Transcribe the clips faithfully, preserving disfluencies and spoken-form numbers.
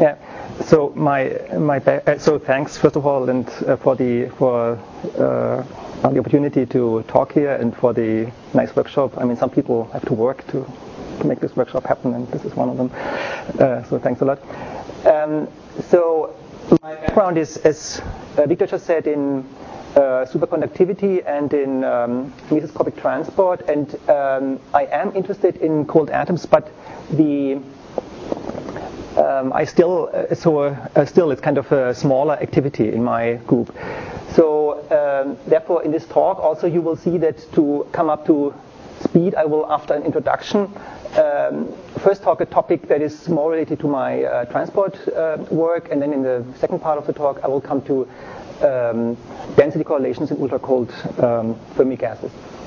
Yeah. So my my uh, so thanks first of all, and uh, for the for uh, the opportunity to talk here, and for the nice workshop. I mean, some people have to work to to make this workshop happen, and this is one of them. Uh, so thanks a lot. Um, so my background is, as uh, Victor just said, in uh, superconductivity and in um, mesoscopic transport, and um, I am interested in cold atoms, but the Um, I still, uh, so uh, still it's kind of a smaller activity in my group. So um, therefore in this talk also you will see that to come up to speed I will, after an introduction, um, first talk a topic that is more related to my uh, transport uh, work, and then in the second part of the talk I will come to um, density correlations in ultra-cold um, Fermi gases.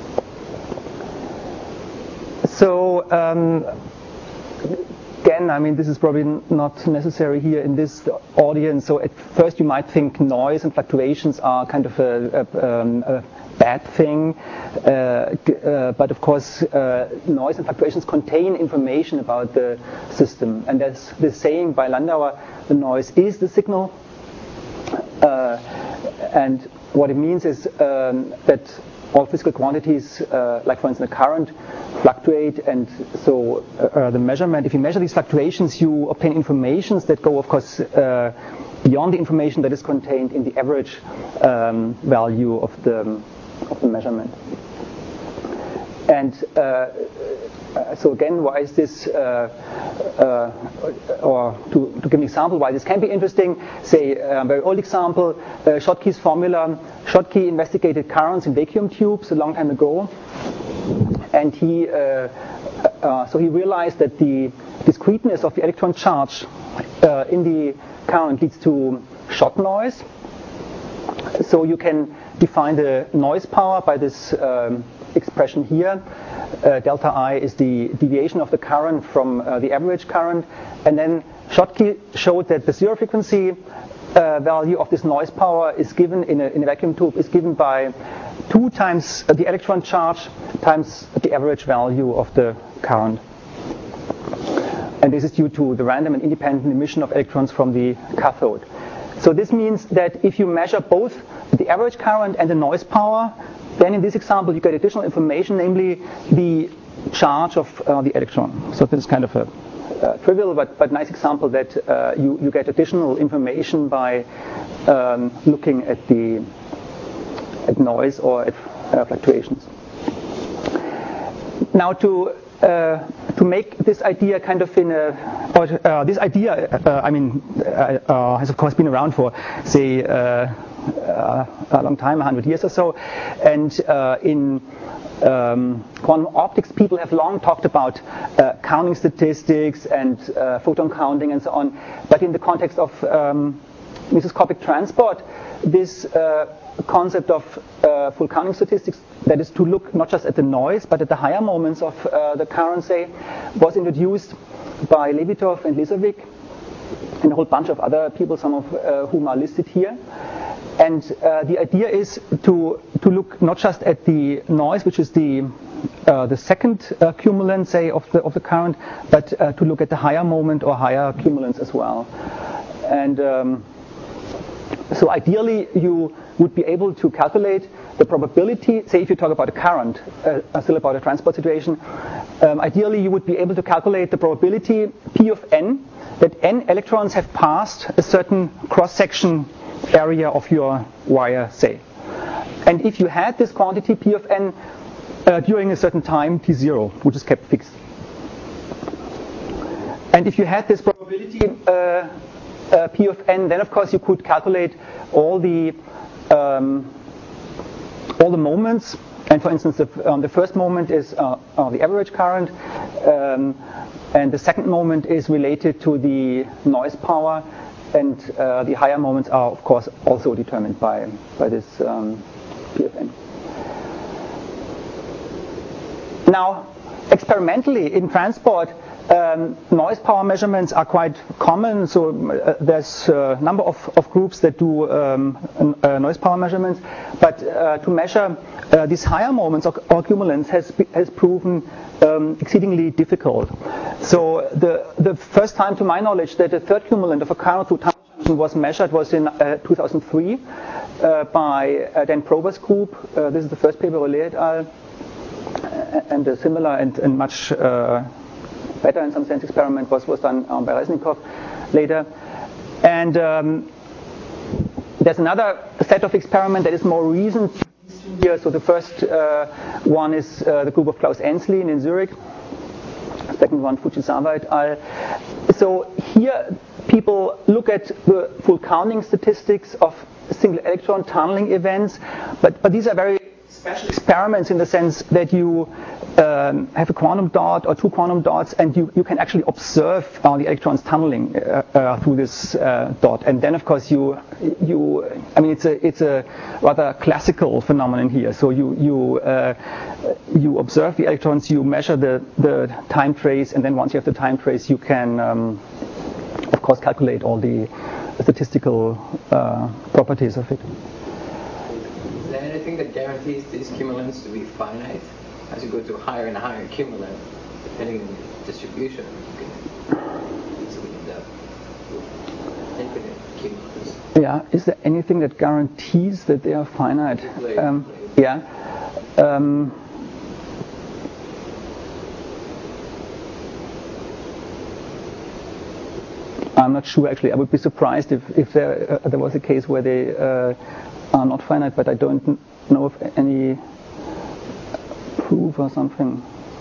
So um, Again, I mean, this is probably not necessary here in this audience. So at first you might think noise and fluctuations are kind of a, a, um, a bad thing. Uh, uh, but of course, uh, noise and fluctuations contain information about the system. And there's this saying by Landauer, the noise is the signal. Uh, and what it means is um, that all physical quantities, uh, like for instance the current, fluctuate, and so uh, the measurement, if you measure these fluctuations, you obtain informations that go, of course, uh, beyond the information that is contained in the average um, value of the of the measurement. And uh, so again, why is this, uh, uh, or to, to give an example why this can be interesting, say a very old example, uh, Schottky's formula. Schottky investigated currents in vacuum tubes a long time ago, and he, uh, uh, so he realized that the discreteness of the electron charge uh, in the current leads to shot noise. So you can define the noise power by this um, expression here. Uh, delta I is the deviation of the current from uh, the average current, and then Schottky showed that the zero frequency uh, value of this noise power is given in a, in a vacuum tube is given by two times the electron charge times the average value of the current. And this is due to the random and independent emission of electrons from the cathode. So this means that if you measure both the average current and the noise power, then in this example you get additional information, namely the charge of uh, the electron. So this is kind of a uh, trivial but, but nice example that uh, you, you get additional information by um, looking at the at noise or at uh, fluctuations. Now to Uh, to make this idea kind of in a, or uh, this idea, uh, I mean, uh, uh, has of course been around for, say, uh, uh, a long time, a hundred years or so, and uh, in um, quantum optics, people have long talked about uh, counting statistics and uh, photon counting and so on, but in the context of um, mesoscopic transport, this uh, concept of uh, full counting statistics, that is to look not just at the noise but at the higher moments of uh, the current, say, was introduced by Levitov and Lisovic and a whole bunch of other people, some of uh, whom are listed here. And uh, the idea is to to look not just at the noise, which is the uh, the second uh, cumulant, say, of the of the current, but uh, to look at the higher moment or higher cumulants as well. And um, so ideally you would be able to calculate the probability, say if you talk about a current, uh, still about a transport situation, um, ideally you would be able to calculate the probability P of n, that n electrons have passed a certain cross-section area of your wire, say. And if you had this quantity P of n uh, during a certain time, T zero, which is kept fixed. And if you had this probability uh, Uh, P of n, then of course you could calculate all the um, all the moments. And for instance, the, um, the first moment is uh, uh, the average current, um, and the second moment is related to the noise power, and uh, the higher moments are of course also determined by by this um, P of n. Now, experimentally in transport, Um, noise power measurements are quite common, so uh, there's a number of, of groups that do um, uh, noise power measurements, but uh, to measure uh, these higher moments or, or cumulants has, has proven um, exceedingly difficult. So the the first time, to my knowledge, that the third cumulant of a current through time function was measured was in uh, two thousand three uh, by uh, Dan Prober's group. Uh, this is the first paper, Rollet et al. And a similar and, and much uh, better in some sense experiment was, was done um, by Reznikov later. And um, there's another set of experiment that is more recent here. So the first uh, one is uh, the group of Klaus Enslin in Zurich. Second one, Fujisawa et al. So here people look at the full counting statistics of single electron tunneling events, but, but these are very special experiments in the sense that you um, have a quantum dot or two quantum dots, and you, you can actually observe uh, the electrons tunneling uh, uh, through this uh, dot. And then, of course, you you I mean it's a it's a rather classical phenomenon here. So you you uh, you observe the electrons, you measure the the time trace, and then once you have the time trace, you can um, of course calculate all the statistical uh, properties of it. Is there anything that guarantees these cumulants to be finite? As you go to higher and higher cumulant, depending on the distribution, you can easily end up with infinite cumulants. Yeah, is there anything that guarantees that they are finite? Um, yeah. Um, I'm not sure actually. I would be surprised if, if there uh, there was a case where they uh, are not finite, but I don't know of any proof or something.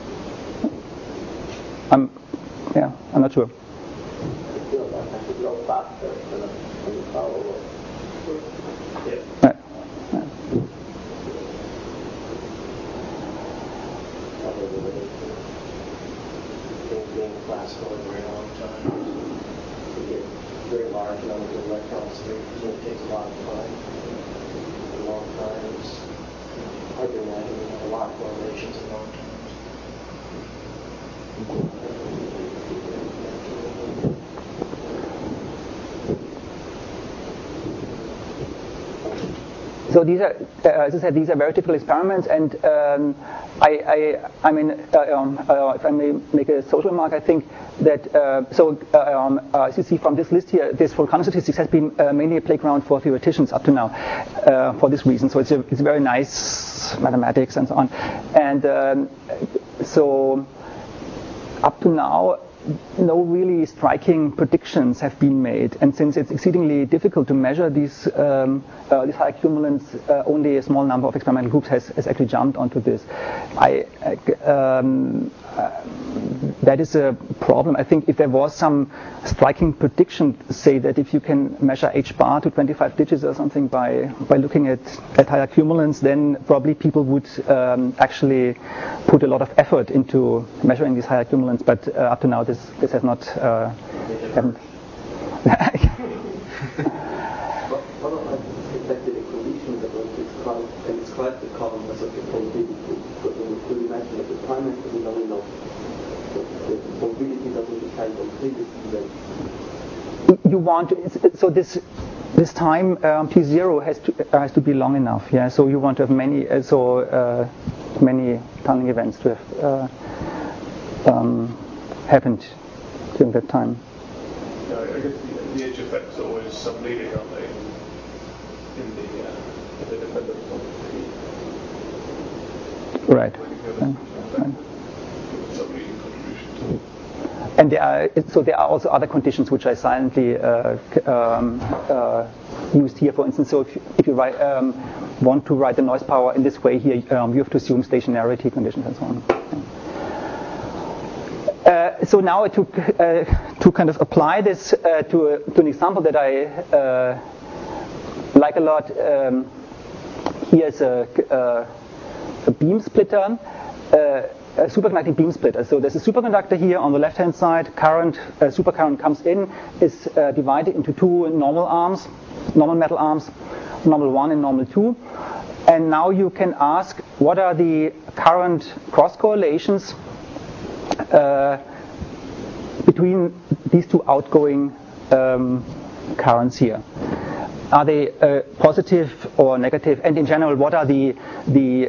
I'm, yeah, I'm not sure. Right. Yeah. Being classical in a very long time, to get very large numbers of electrons through, it takes a lot of time. A long time is hard to imagine we have a lot of correlations in long terms. So these are, uh, as I said, these are very typical experiments, and um, I, I, I mean, uh, um, uh, if I may make a social remark, I think that uh, so uh, um, uh, as you see from this list here, this full quantum statistics has been uh, mainly a playground for theoreticians up to now, uh, for this reason. So it's a, it's very nice mathematics and so on, and um, so up to now, no really striking predictions have been made, and since it's exceedingly difficult to measure these um, uh, these high cumulants, uh, only a small number of experimental groups has, has actually jumped onto this. I um, uh, that is a problem. I think if there was some striking prediction, say that if you can measure H bar to twenty-five digits or something by by looking at, at higher cumulants, then probably people would um, actually put a lot of effort into measuring these higher cumulants. But uh, up to now, this this has not uh, happened. What about effective conditions that was described and describe the column as a probability? But we could imagine that the primary is nominal. The probability doesn't define completely that. You want to, so this this time um, T zero has to uh, has to be long enough. Yeah. So you want to have many uh, so uh, many tunneling events to have uh, um, happened during that time. Yeah, I guess the, the edge effects are always some leading, aren't they? In the uh, in the dependent on the Right. Some leading contributions. And there are, so there are also other conditions which I silently uh, um, uh, used here. For instance, so if you, if you write, um, want to write the noise power in this way here, um, you have to assume stationarity conditions and so on. Uh, so now to uh, to kind of apply this uh, to, a, to an example that I uh, like a lot. Um, here's a, a, a beam splitter. Uh, A superconducting beam splitter. So there's a superconductor here on the left-hand side. Current, uh, supercurrent comes in, is uh, divided into two normal arms, normal metal arms, normal one and normal two. And now you can ask, what are the current cross correlations uh, between these two outgoing um, currents here? Are they uh, positive or negative? And in general, what are the the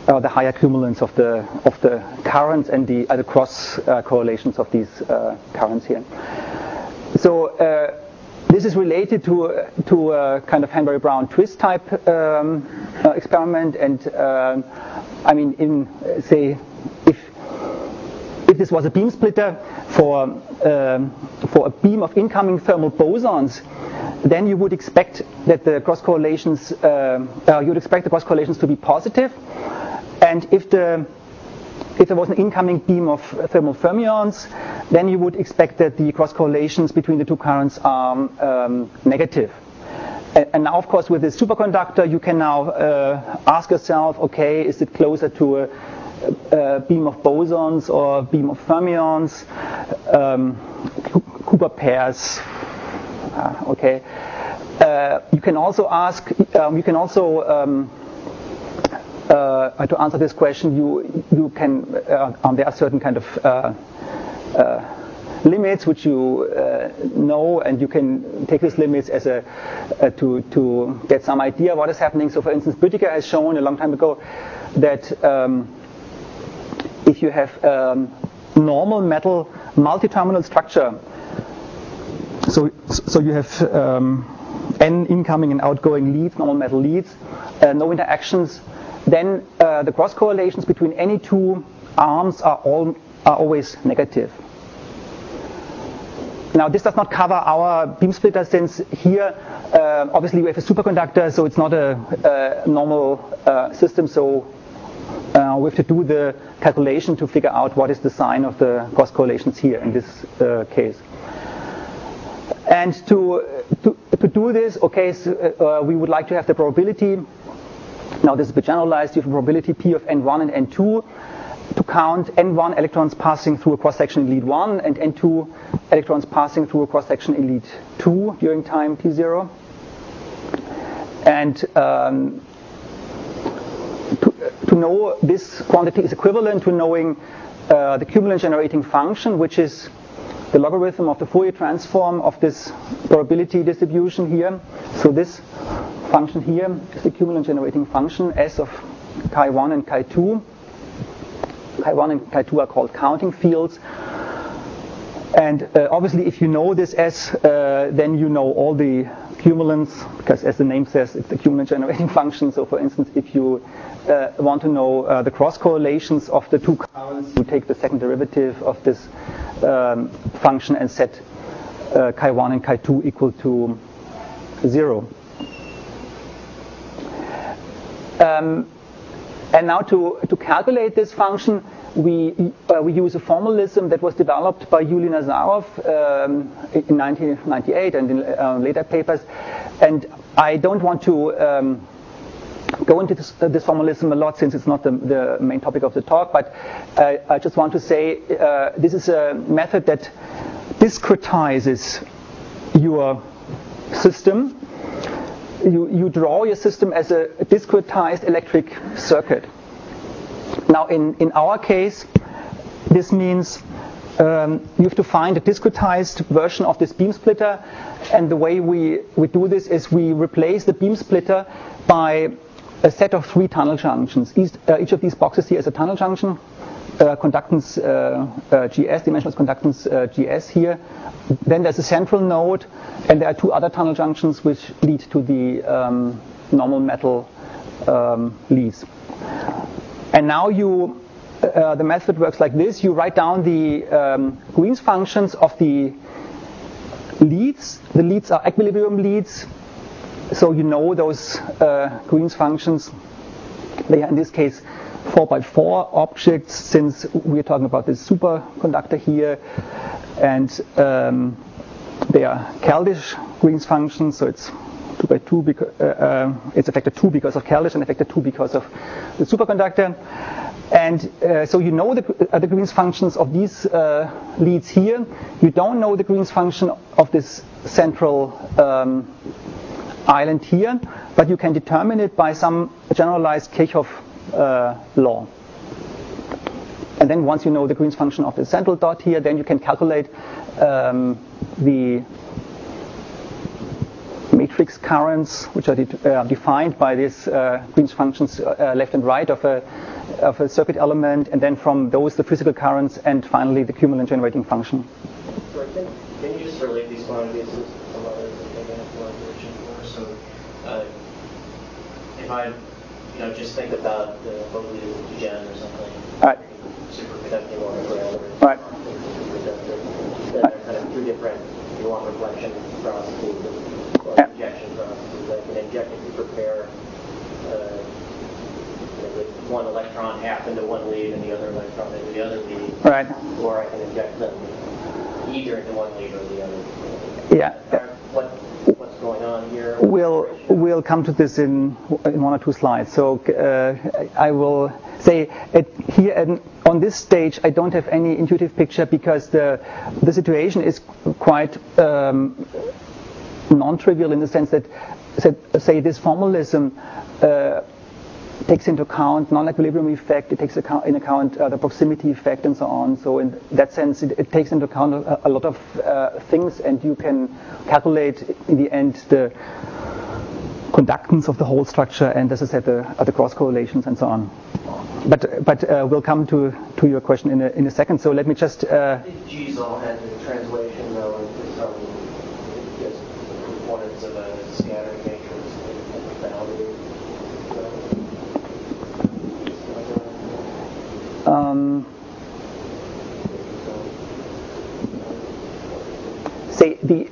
uh, the higher cumulants of the of the currents and the, uh, the cross uh, correlations of these uh, currents here. So uh, this is related to to a kind of Hanbury-Brown twist type um, uh, experiment, and uh, I mean, in uh, say if if this was a beam splitter for um, for a beam of incoming thermal bosons, then you would expect that the cross correlations uh, uh, you would expect the cross correlations to be positive, and if the if there was an incoming beam of thermal fermions, then you would expect that the cross correlations between the two currents are um, negative. And, and now, of course, with this superconductor, you can now uh, ask yourself, okay, is it closer to a, a beam of bosons or a beam of fermions? Um, Cooper pairs. Uh, okay. Uh, you can also ask. Um, you can also. Um, Uh, to answer this question, you you can uh, um, there are certain kind of uh, uh, limits which you uh, know, and you can take these limits as a uh, to to get some idea what is happening. So, for instance, Büttiger has shown a long time ago that um, if you have um, normal metal multi-terminal structure, so so you have um, n incoming and outgoing leads, normal metal leads, uh, no interactions. Then uh, the cross correlations between any two arms are all are always negative. Now, this does not cover our beam splitter, since here uh, obviously we have a superconductor, so it's not a, a normal uh, system. So uh, we have to do the calculation to figure out what is the sign of the cross correlations here in this uh, case. And to, to to do this, okay, so, uh, we would like to have the probability. Now this is a bit generalized. You have a probability P of n one and n two to count n one electrons passing through a cross-section in lead one and n two electrons passing through a cross-section in lead two during time t zero. And um, to, to know this quantity is equivalent to knowing uh, the cumulant generating function, which is the logarithm of the Fourier transform of this probability distribution here. So this function here is the cumulant generating function S of chi one and chi two. Chi one and chi two are called counting fields. And uh, obviously, if you know this S, uh, then you know all the cumulants, because as the name says, it's the cumulant generating function. So for instance, if you uh, want to know uh, the cross correlations of the two currents, you take the second derivative of this um, function and set uh, chi one and chi two equal to zero. Um, and now to, to calculate this function, we uh, we use a formalism that was developed by Yuli Nazarov um, in nineteen ninety-eight and in uh, later papers. And I don't want to um, go into this, uh, this formalism a lot, since it's not the, the main topic of the talk, but uh, I just want to say uh, this is a method that discretizes your system. You, you draw your system as a discretized electric circuit. Now, in, in our case, this means um, you have to find a discretized version of this beam splitter, and the way we, we do this is we replace the beam splitter by a set of three tunnel junctions. Each, uh, each of these boxes here is a tunnel junction, uh, conductance uh, uh, G S, dimensionless conductance uh, G S here. Then there's a central node, and there are two other tunnel junctions which lead to the um, normal metal um, leads. And now you, uh, the method works like this. You write down the um, Green's functions of the leads. The leads are equilibrium leads, so you know those uh, Green's functions. They are in this case four by four objects, since we're talking about this superconductor here, and um, they are Keldysh Green's functions, so it's two by two because uh, uh, it's a factor two because of Keldysh and a factor two because of the superconductor. And uh, so you know the, uh, the Green's functions of these uh, leads here. You don't know the Green's function of this central um, island here, but you can determine it by some generalized Kirchhoff uh, law. And then once you know the Green's function of the central dot here, then you can calculate um, the matrix currents, which are de- uh, defined by these uh, Green's functions uh, left and right of a of a circuit element, and then from those the physical currents, and finally the cumulant generating function. Sorry, can, can you just relate these quantities to some others that maybe have more information for? So, uh, if I, you know, just think about the Boglie gen or something, right. superconducting or whatever, right. then they're kind of two different, you want reflection processes or yeah. injection processes. I can inject a super pair. Uh, with one electron half into one lead and the other electron into the other lead. Right. Or I can inject them either into one lead or the other. Yeah. What, what's going on here? We'll we'll come to this in in one or two slides. So uh, I will say at here and on this stage I don't have any intuitive picture because the the situation is quite um, non-trivial in the sense that, say, this formalism uh, takes into account non-equilibrium effect, it takes account, in account uh, the proximity effect and so on. So in that sense, it, it takes into account a, a lot of uh, things, and you can calculate in the end the conductance of the whole structure, and as I said, the, uh, the cross correlations and so on. But but uh, we'll come to, to your question in a, in a second. So let me just. Uh, G's all had the translation though into some just components of a scattering matrix and boundary. Um, say the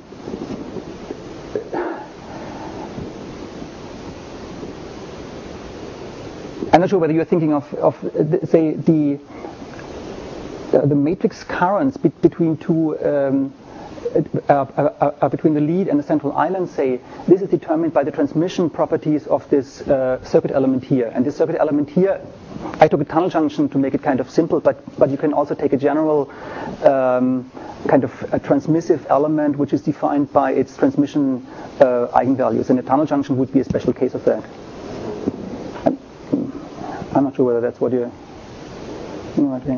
I'm not sure whether you're thinking of, of the, say the uh, the matrix currents be, between two um, uh, uh, uh, between the lead and the central island. Say this is determined by the transmission properties of this uh, circuit element here, and this circuit element here. I took a tunnel junction to make it kind of simple, but but you can also take a general um, kind of a transmissive element which is defined by its transmission uh, eigenvalues, and a tunnel junction would be a special case of that. I'm, I'm not sure whether that's what you're. Okay.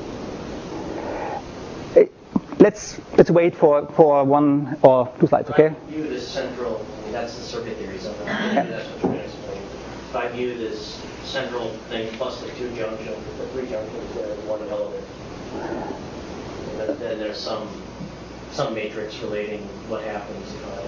Let's let's wait for, for one or two slides, okay? If I view this central, I mean, that's the circuit theory, so yeah. That's what you're going to explain. If I view this central thing plus the two junctions, the three junctions there as one element, then, then there's some some matrix relating what happens if I.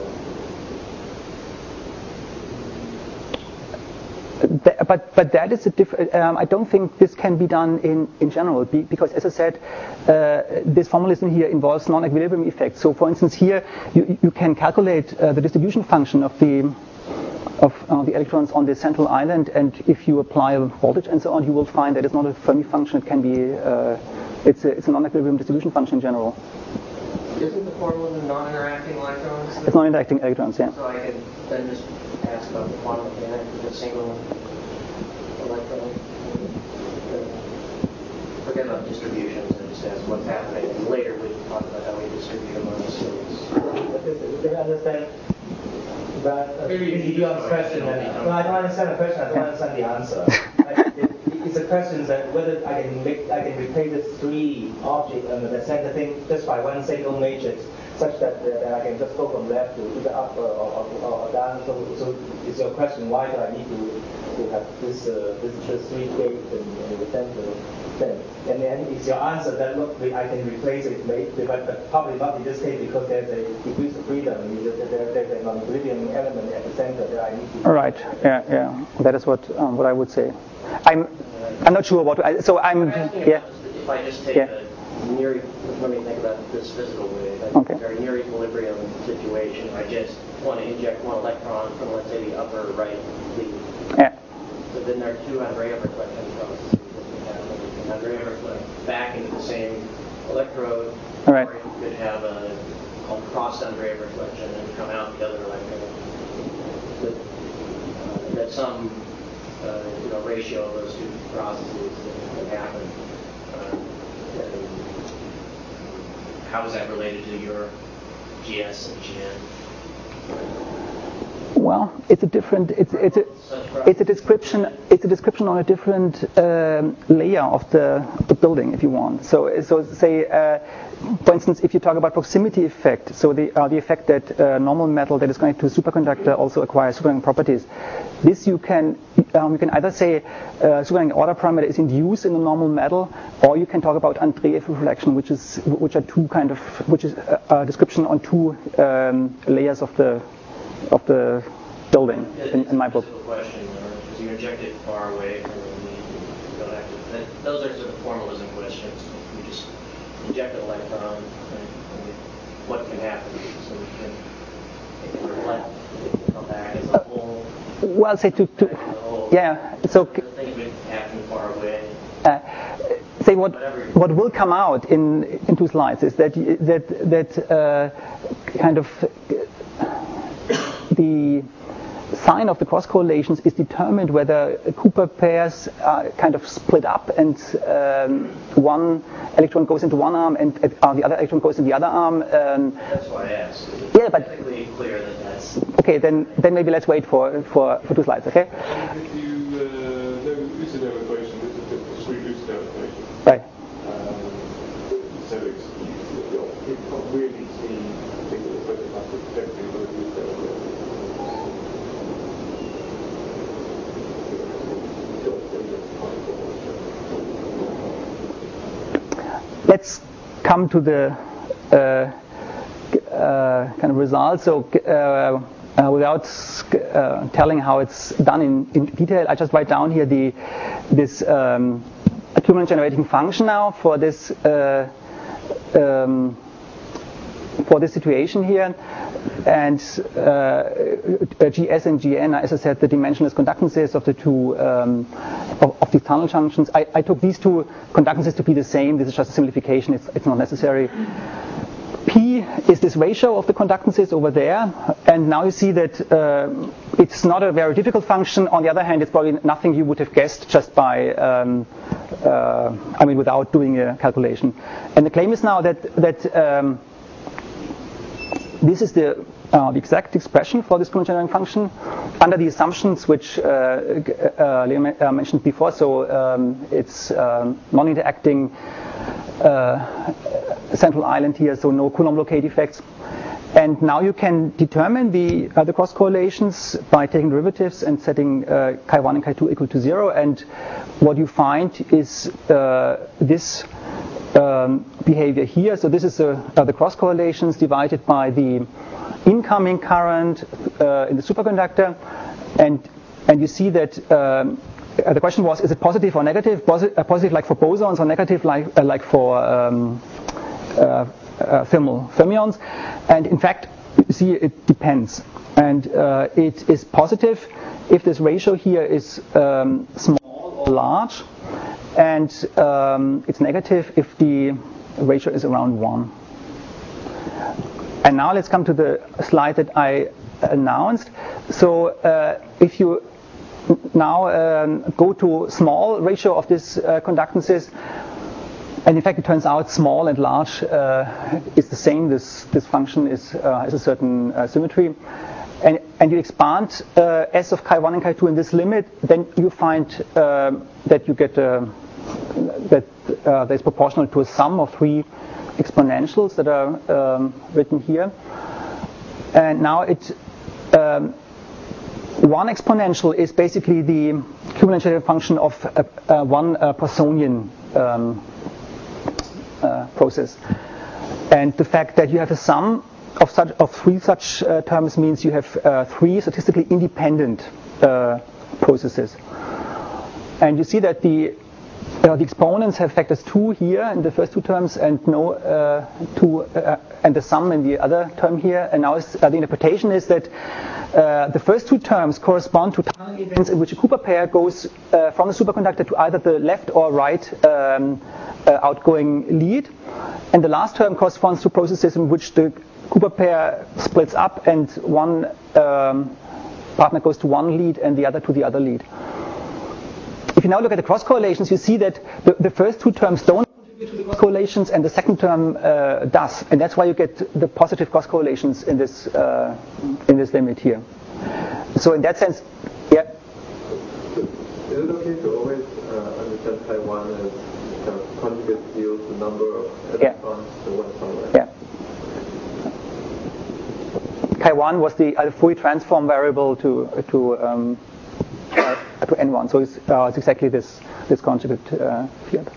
Uh, But but that is a different. Um, I don't think this can be done in in general be, because, as I said, uh, this formalism here involves non-equilibrium effects. So, for instance, here you you can calculate uh, the distribution function of the of uh, the electrons on the central island, and if you apply a voltage and so on, you will find that it's not a Fermi function. It can be uh, it's a it's a non-equilibrium distribution function in general. Isn't the formula the non-interacting electrons? It's non-interacting electrons, yeah. So I can then just ask about the quantum mechanics of a single electron. Forget about distributions and just ask what's happening. And later we can talk about how we distribute among the states. Do you understand? But uh, maybe you ask question. And, no, I don't understand the question. I don't understand the answer. I, it, it's a question that whether I can make I can replace the three objects under the center thing just by one single matrix, such that, uh, that I can just go from left to either up or, or, or, or down. So, so it's your question. Why do I need to, to have this uh, this, this three gates in, in the center thing? And then it's your answer that look I can replace it, maybe, but, but probably not in this case because there's a degree of freedom. There, there's a non-equilibrium element at the center that I need to. All right. Yeah, yeah. That is what um, what I would say. I'm I'm not sure what. I, so I'm yeah. If I just take yeah. a near, let me think about this physical wave. I okay. Very near equilibrium situation. I just want to inject one electron from, let's say, the upper right lead. Yeah. So then there are two Andreev reflection processes. Andreev reflect back into the same electrode. All right. Or you could have a called cross Andreev reflection and come out the other electrode. That, uh, that some uh, you know ratio of those two processes that can happen. Uh, how is that related to your G S and G N? Well, it's a different. It's it's a it's a description. It's a description on a different um, layer of the, the building, if you want. So so say, uh, for instance, if you talk about proximity effect, so the uh, the effect that uh, normal metal that is connected to a superconductor also acquires superconducting properties. This you can um, you can either say uh, superconducting order parameter is induced in a normal metal, or you can talk about Andreev reflection, which is which are two kind of which is a, a description on two um, layers of the. of the building in, in my book. Question, because you inject it far away from the lead, you don't have to, that, those are sort of formalism questions. You just inject an electron, right, what can happen? So you can, it can reflect, it can come back as a whole. Well, say to, to yeah, so things would happen far away. Uh, say what what will come out in in two slides is that that that uh, kind of the sign of the cross correlations is determined whether Cooper pairs are kind of split up and um, one electron goes into one arm and uh, the other electron goes in the other arm. Um, that's why I asked. Is yeah, but clear that that's okay. Then then maybe let's wait for for, for two slides. Okay. If you uh, know Usadel equation, this is the discrete Usadel equation. Right. Um, so it's you can't really see things that are supposed to happen protecting the Usadel equation. Let's come to the uh, uh, kind of results. So, uh, uh, without uh, telling how it's done in, in detail, I just write down here the this um, equivalent generating function now for this uh, um, for this situation here, and uh, G S and G N are, as I said, the dimensionless conductances of the two um, of, of these tunnel junctions. I, I took these two conductances to be the same. This is just a simplification. It's, it's not necessary. P is this ratio of the conductances over there, and now you see that uh, it's not a very difficult function. On the other hand, it's probably nothing you would have guessed just by, um, uh, I mean, without doing a calculation. And the claim is now that that um, this is the, uh, the exact expression for this equivalent generating function under the assumptions which uh, uh, Leo uh, mentioned before. So um, it's um, non-interacting uh, central island here, so no Coulomb locate effects. And now you can determine the uh, the cross correlations by taking derivatives and setting uh, chi one and chi two equal to zero. And what you find is uh, this um, behavior here. So this is uh, uh, the cross correlations divided by the incoming current uh, in the superconductor, and and you see that. Um, Uh, the question was, is it positive or negative? Posi- uh, positive like for bosons or negative like uh, like for um, uh, uh, thermal fermions? And in fact, you see, it depends. And uh, it is positive if this ratio here is um, small or large, and um, it's negative if the ratio is around one. And now let's come to the slide that I announced. So uh, if you now um, go to small ratio of this uh, conductances, and in fact it turns out small and large uh, is the same. This this function is uh, has a certain uh, symmetry, and and you expand uh, S of chi one and chi two in this limit, then you find uh, that you get uh, that uh, that's proportional to a sum of three exponentials that are um, written here, and now it. Um, One exponential is basically the equivalent generating function of uh, uh, one uh, Poissonian um, uh, process, and the fact that you have a sum of such of three such uh, terms means you have uh, three statistically independent uh, processes, and you see that the uh, the exponents have factors two here in the first two terms and no uh, two uh, and the sum in the other term here, and now is, uh, the interpretation is that Uh, the first two terms correspond to tunneling events in which a Cooper pair goes uh, from the superconductor to either the left or right um, uh, outgoing lead, and the last term corresponds to processes in which the Cooper pair splits up and one um, partner goes to one lead and the other to the other lead. If you now look at the cross correlations, you see that the, the first two terms don't contribute to the cross correlations and the second term uh, does, and that's why you get the positive cross correlations in this uh, in this limit here. So in that sense, yeah. Is it okay to always uh, understand chi one as kind of conjugate yield the number of electrons yeah. to one somewhere? Yeah. chi one was the uh, Fourier transform variable to to um, uh, to N one. So it's, uh, it's exactly this this conjugate uh, field.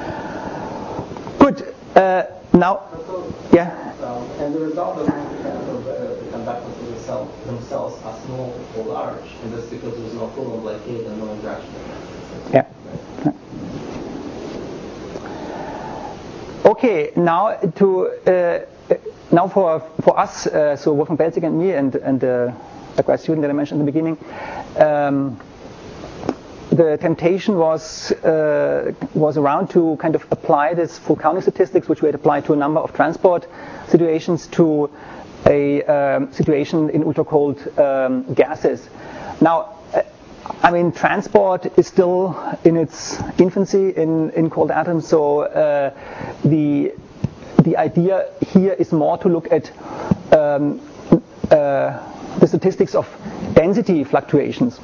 Good. Uh, now, so, yeah. Um, and the result of the, the conductance of the cell themselves are small or large, and that's because there's no Coulomb blockade and no interaction. Yeah. Okay. Now to uh, now for for us, uh, so Wolfgang Belzig and me, and and uh, the grad student that I mentioned in the beginning. Um, The temptation was uh, was around to kind of apply this full counting statistics, which we had applied to a number of transport situations, to a um, situation in ultra cold um, gases. Now, uh, I mean, transport is still in its infancy in, in cold atoms, so uh, the the idea here is more to look at um, uh, the statistics of density fluctuations.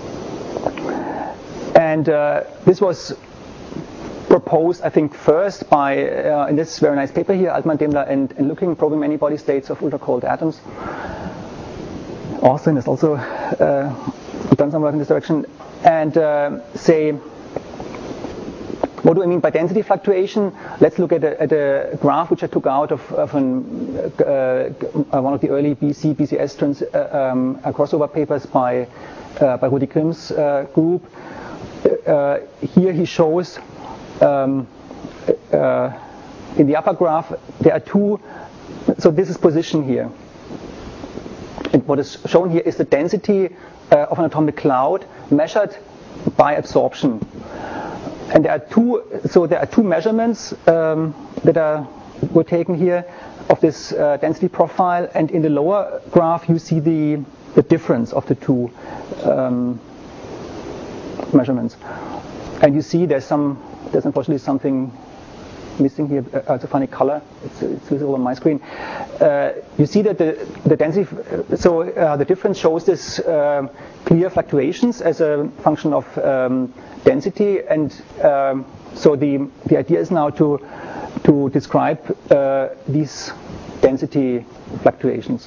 And uh, this was proposed, I think, first by, uh, in this very nice paper here, Altman, Demler, and, and Looking, probing many body states of ultra-cold atoms. Austin has also uh, done some work in this direction. And uh, say, what do I mean by density fluctuation? Let's look at a, at a graph which I took out of, of an, uh, one of the early B C, B C S trans, uh, um, crossover papers by, uh, by Rudi Grimm's uh, group. Uh, here he shows um, uh, in the upper graph there are two, so this is position here, and what is shown here is the density uh, of an atomic cloud measured by absorption, and there are two, so there are two measurements um, that are were taken here of this uh, density profile, and in the lower graph you see the the difference of the two um, measurements, and you see there's some there's unfortunately something missing here. Uh, it's a funny color. It's, it's visible on my screen. Uh, you see that the the density, so uh, the difference shows this uh, clear fluctuations as a function of um, density, and um, so the the idea is now to to describe uh, these density fluctuations.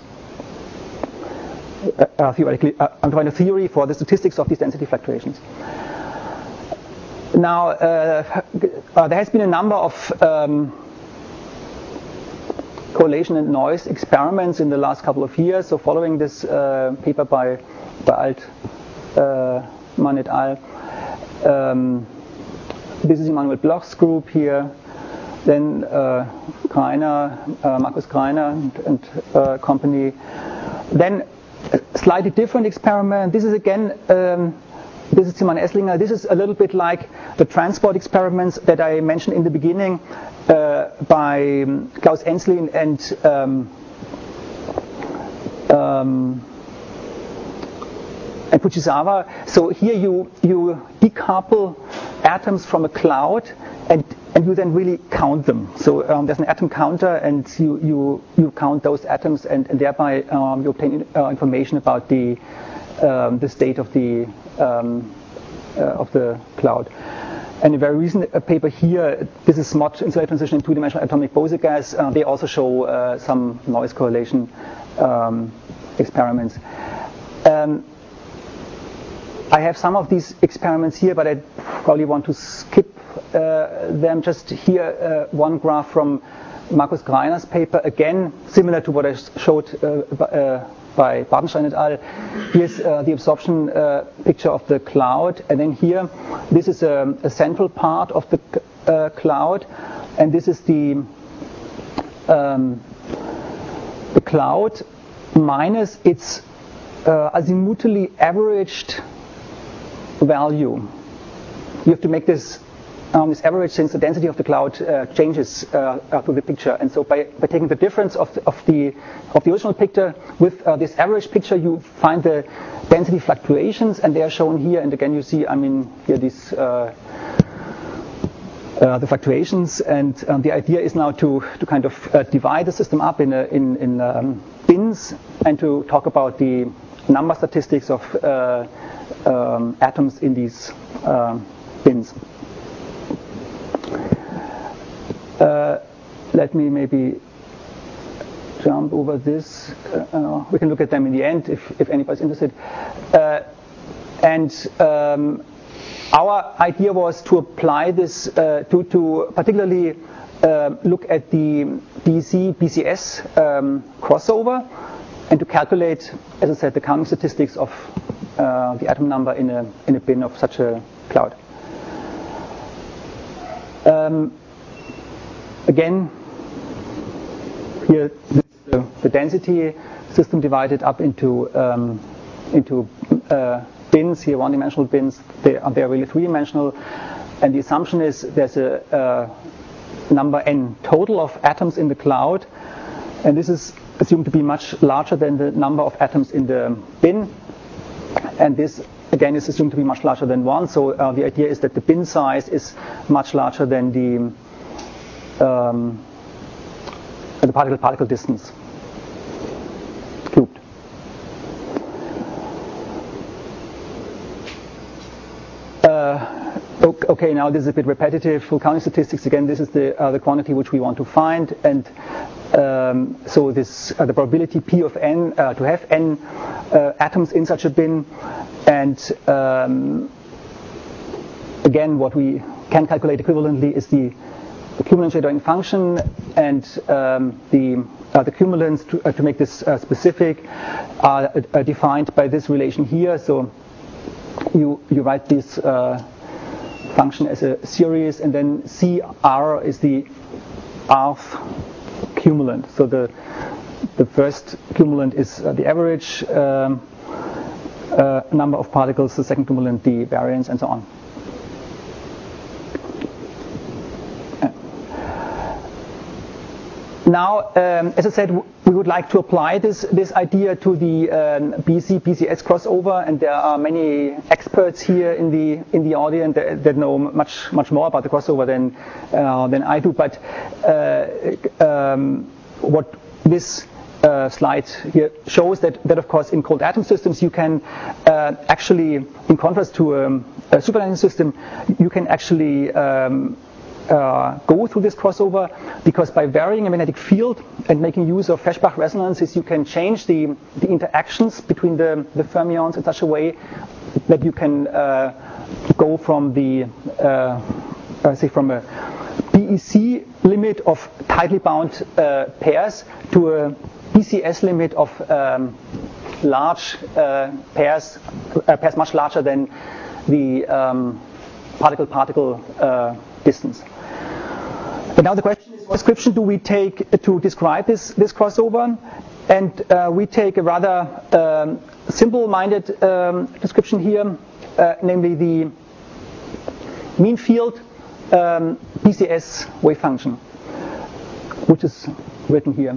Uh, uh, theoretically, uh, I'm drawing a theory for the statistics of these density fluctuations. Now, uh, uh, there has been a number of um, correlation and noise experiments in the last couple of years. So, following this uh, paper by by Altman et al., um, this is Emanuel Bloch's group here. Then uh, Greiner, uh, Markus Greiner and, and uh, company. Then a slightly different experiment. This is again, um, this is Timman Esslinger. This is a little bit like the transport experiments that I mentioned in the beginning uh, by um, Klaus Enslin and um, um, and Fujisawa. So here you you decouple atoms from a cloud, and and you then really count them. So um, there's an atom counter, and you you, you count those atoms, and, and thereby um, you obtain uh, information about the um, the state of the um, uh, of the cloud. And a very recent uh, paper here, this is Mott insulator transition in two-dimensional atomic Bose gas. Uh, they also show uh, some noise correlation um, experiments. Um, I have some of these experiments here, but I probably want to skip uh, them. Just here, uh, one graph from Markus Greiner's paper, again, similar to what I showed uh, uh, by Bartenstein et al. Here's uh, the absorption uh, picture of the cloud, and then here, this is a, a central part of the uh, cloud, and this is the um, the cloud minus its uh, azimutally averaged value. You have to make this um, this average, since the density of the cloud uh, changes uh, uh, through the picture, and so by, by taking the difference of the, of the of the original picture with uh, this average picture, you find the density fluctuations, and they are shown here. And again, you see, I mean, here these uh, uh, the fluctuations, and um, the idea is now to to kind of uh, divide the system up in a, in in um, bins, and to talk about the number statistics of uh, um, atoms in these uh, bins. Uh, let me maybe jump over this. Uh, we can look at them in the end if, if anybody's interested. Uh, and um, our idea was to apply this uh, to, to particularly uh, look at the B C B C S um, crossover and to calculate, as I said, the counting statistics of uh, the atom number in a in a bin of such a cloud. Um, again, here the, the density system divided up into um, into uh, bins. Here, one-dimensional bins. They are they're really three-dimensional, and the assumption is there's a, a number n total of atoms in the cloud, and this is assumed to be much larger than the number of atoms in the bin, and this again is assumed to be much larger than one. So uh, the idea is that the bin size is much larger than the um, the particle-particle distance cubed. Uh, okay, now this is a bit repetitive. For counting statistics, again, this is the uh, the quantity which we want to find, and um, so this uh, the probability p of n uh, to have n uh, atoms in such a bin, and um, again, what we can calculate equivalently is the cumulant shadowing function, and um, the uh, the cumulants to, uh, to make this uh, specific are uh, defined by this relation here. So you you write this uh, function as a series, and then C R is the rth cumulant. So the the first cumulant is uh, the average um, uh, number of particles, the second cumulant the variance, and so on. Now, um, as I said, we would like to apply this this idea to the um, B C B C S crossover, and there are many experts here in the in the audience that, that know much much more about the crossover than uh, than I do. But uh, um, what this uh, slide here shows that that of course in cold atom systems you can uh, actually, in contrast to um, a superconducting system, you can actually um, Uh, go through this crossover, because by varying a magnetic field and making use of Feshbach resonances, you can change the, the interactions between the, the fermions in such a way that you can uh, go from the uh, uh, say from a B E C limit of tightly bound uh, pairs to a B C S limit of um, large uh, pairs, uh, pairs much larger than the um, particle-particle uh, distance. But now the question is, what description do we take to describe this, this crossover? And uh, we take a rather um, simple-minded um, description here, uh, namely the mean field um, B C S wave function, which is written here.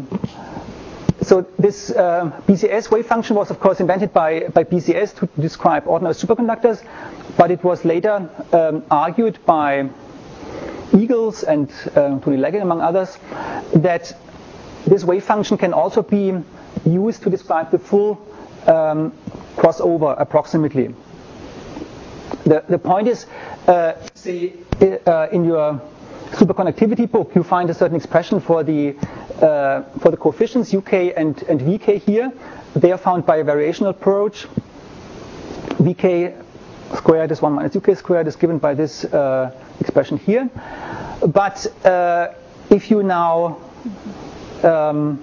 So this uh, B C S wave function was, of course, invented by, by B C S to describe ordinary superconductors, but it was later um, argued by Eagles and uh, Tony Leggett, among others, that this wave function can also be used to describe the full um, crossover approximately. The, the point is, uh, say, uh, in your superconductivity book, you find a certain expression for the uh, for the coefficients U K and, and V K here. They are found by a variational approach. V K squared is one minus U K squared is given by this uh, expression here. But uh, if you now um,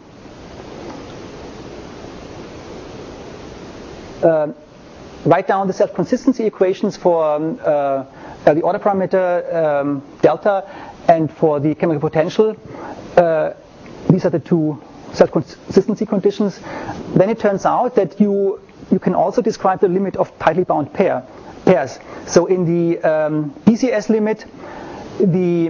uh, write down the self-consistency equations for um, uh, the order parameter um, delta and for the chemical potential, uh, these are the two self-consistency conditions, then it turns out that you you can also describe the limit of tightly bound pair pairs. So in the um, B C S limit, the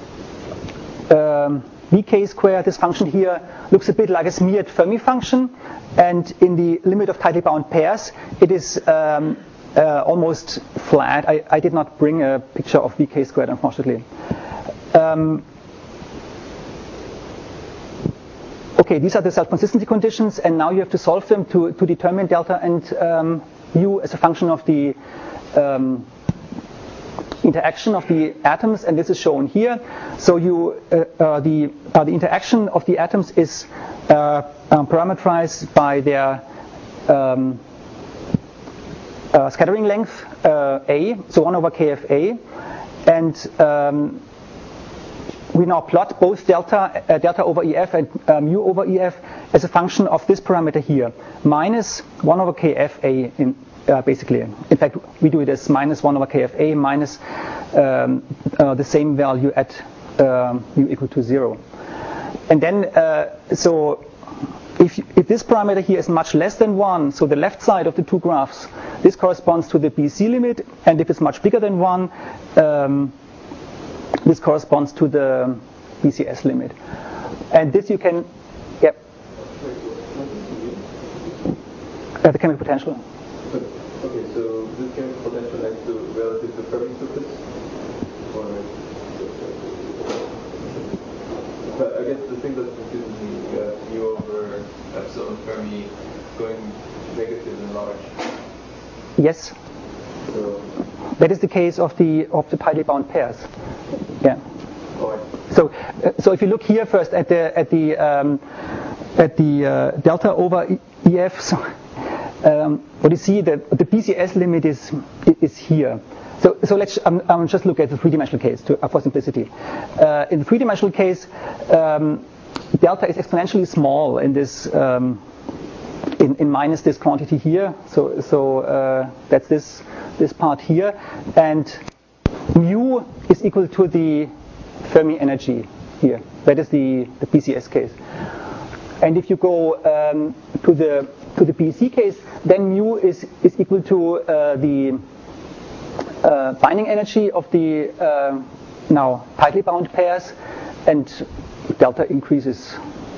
um, V K squared, this function here, looks a bit like a smeared Fermi function, and in the limit of tightly bound pairs, it is um, uh, almost flat. I, I did not bring a picture of V K squared, unfortunately. Um, okay, these are the self-consistency conditions, and now you have to solve them to, to determine delta and um, mu as a function of the um, interaction of the atoms, and this is shown here. So you uh, uh, the uh, the interaction of the atoms is uh, um, parameterized by their um, uh, scattering length uh, a, so one over K F A, and um, we now plot both delta uh, delta over E F and uh, mu over E F as a function of this parameter here, minus one over K F A in uh, basically. In fact, we do it as minus one over K F A minus um, uh, the same value at um, mu equal to zero. And then, uh, so if, if this parameter here is much less than one, so the left side of the two graphs, this corresponds to the B C limit, and if it's much bigger than one, um, this corresponds to the B C S limit. And this you can, yep. Uh, the chemical potential. Okay, so this chemical potential next to relative to Fermi surface? Or, but I guess the thing that's confusing me, uh, mu over epsilon Fermi going negative and large. Yes. So, that is the case of the of the tightly bound pairs. Yeah. or, So uh, so if you look here first at the at the um, at the uh, delta over E F, so um, what you see that the B C S limit is is here. So so let's um, um, just look at the three-dimensional case to, uh, for simplicity. Uh, in the three-dimensional case, um, delta is exponentially small in this. Um, In, in minus this quantity here, so so uh, that's this this part here, and mu is equal to the Fermi energy here. That is the, the B C S case. And if you go um, to the to the B C case, then mu is is equal to uh, the uh, binding energy of the uh, now tightly bound pairs, and delta increases.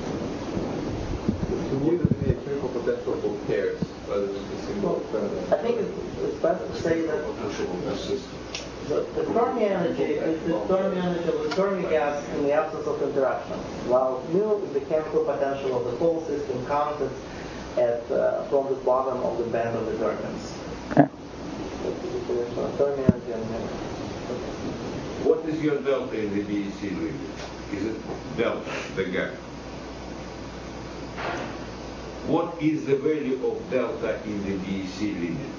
mu doesn't need a chemical potential of both pairs rather than a single parameter. I think it's, it's best to say that the, the Fermi energy is the Fermi energy of the Fermi gas in the absence of interaction, while mu is the chemical potential of the whole system counted at uh, from the bottom of the band of the Durkheim's. Okay. Fermi energy and mu. What is your delta in the B E C limit? Is it delta, the gap? What is the value of delta in the B E C limit?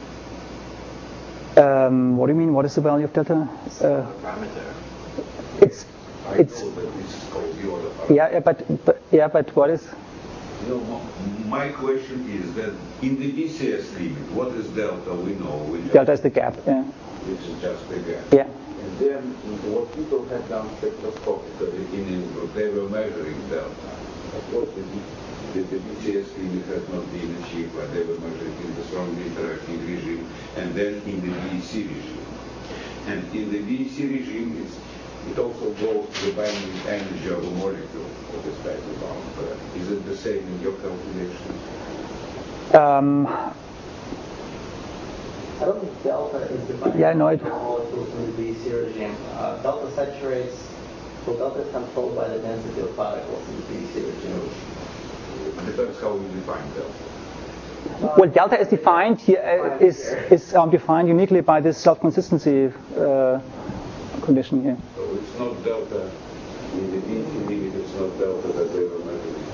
Um, what do you mean? What is the value of delta? Uh, parameter. it's I it's know that this is called the order parameter. yeah, yeah, but, but yeah, but what is? No, my question is that in the B C S limit, what is delta? We know. We just, Delta is the gap. Yeah. This is just the gap. Yeah. And then what people had done spectroscopically in Innsbruck, they were measuring delta. Of course, the, the, the B C S limit has not been achieved, but they were measuring in the strongly interacting regime and then in the B E C regime. And in the B E C regime, it's, it also goes to the binding energy of a molecule of this tightly bound pair. Is it the same in your calculation? Um, I don't think delta is the binding Yeah, no, it- molecules in the B E C regime. Uh, delta saturates, so delta is controlled by the density of particles in the B E C regime. It depends how you define delta. well, delta is defined here uh, is is um, defined uniquely by this self-consistency uh, condition here. So it's not delta in the B E C limit, it's not delta that they were measuring.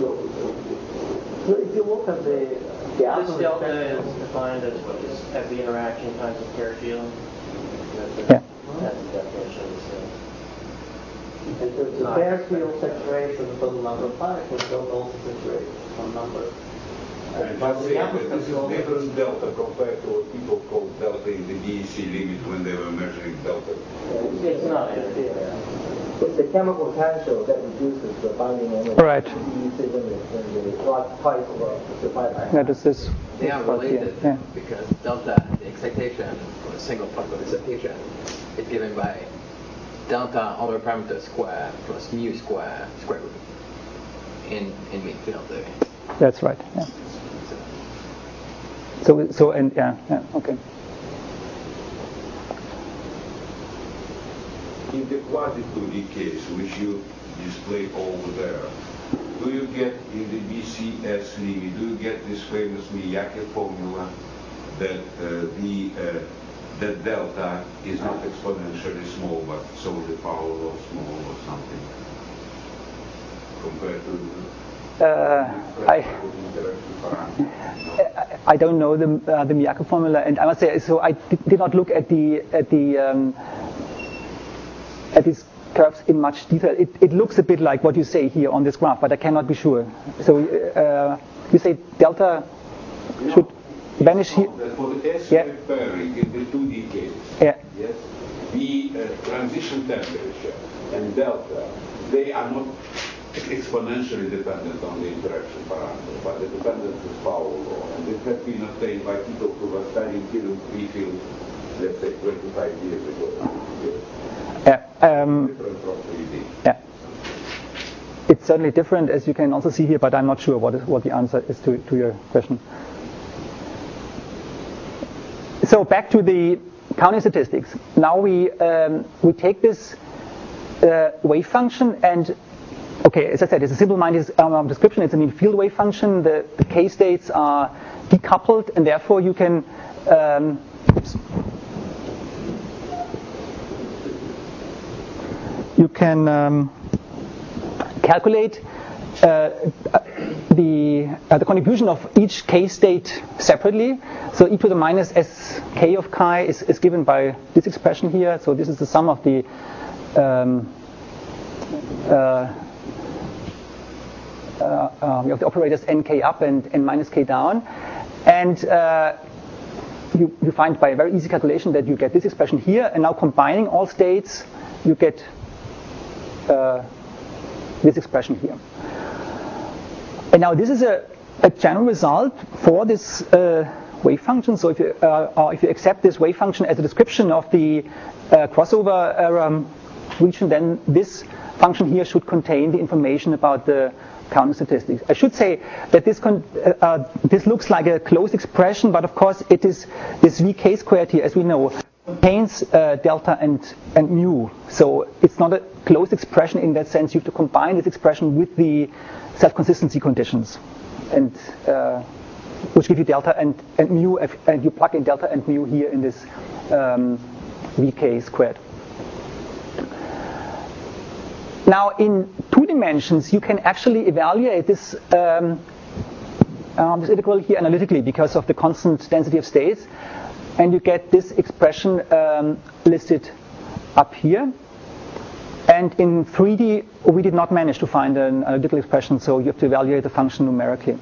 So if you look at the the This atom delta spectrum, is defined as what is as the interaction times the scalar field. That's the, Yeah. that's the definition of the cell. and so the pair field saturates the total number of particles, delta also saturates some number. Uh, And but just the say atom that this is control- different delta compared to what people call delta in the B E C limit when they were measuring delta. It's not. It's the chemical potential that reduces the binding energy. Right. The B E C limit when the large type of the pipeline. That is this. They are part here. related Yeah. because delta, the excitation for a single particle excitation, is given by delta order parameter square plus mu square square root in in mean field theory. That's right. Yeah. So so and yeah yeah okay. In the quasi two D case, which you display over there, do you get in the B C S limit, do you get this famous Miyake formula that uh, the uh, that delta is not exponentially small, but solely power law small or something, compared to uh, I, I don't know the uh, the Miyake formula, and I must say, so I did, did not look at the at the um, at these curves in much detail. It, it looks a bit like what you say here on this graph, but I cannot be sure. So uh, you say delta should vanish here. For the S yeah. pairing in the two decays, yeah. yes, the uh, transition temperature and delta, they are not exponentially dependent on the interaction parameter, but the dependence is power law, and it has been obtained by people who were studying film free fields, let's say twenty-five years ago. Yeah, um, yeah. It's certainly different, as you can also see here, but I'm not sure what is, what the answer is to, to your question. So back to the counting statistics. Now we um, we take this uh, wave function and, okay, as I said, it's a simple-minded um, description. It's a mean field wave function. The, the k-states are decoupled, and therefore you can um, oops, you can um, calculate uh, the uh, the contribution of each k-state separately. So e to the minus sk of chi is, is given by this expression here. So this is the sum of the um, uh, uh, uh, we have the operators nk up and n minus k down, and uh, you, you find by a very easy calculation that you get this expression here, and now combining all states, you get uh, this expression here. And now this is a, a general result for this uh, wave function. So if you, uh, or if you accept this wave function as a description of the uh, crossover uh, um, region, then this function here should contain the information about the counting statistics. I should say that this con- uh, uh, this looks like a closed expression, but of course it is this vk squared here, as we know, contains uh, delta and, and mu. So it's not a closed expression in that sense. You have to combine this expression with the self-consistency conditions, and uh, which give you delta and, and mu, and you plug in delta and mu here in this um, vk squared. Now, in two dimensions, you can actually evaluate this, um, uh, this integral here analytically because of the constant density of states, and you get this expression um, listed up here. And in three D, we did not manage to find an analytical expression, so you have to evaluate the function numerically.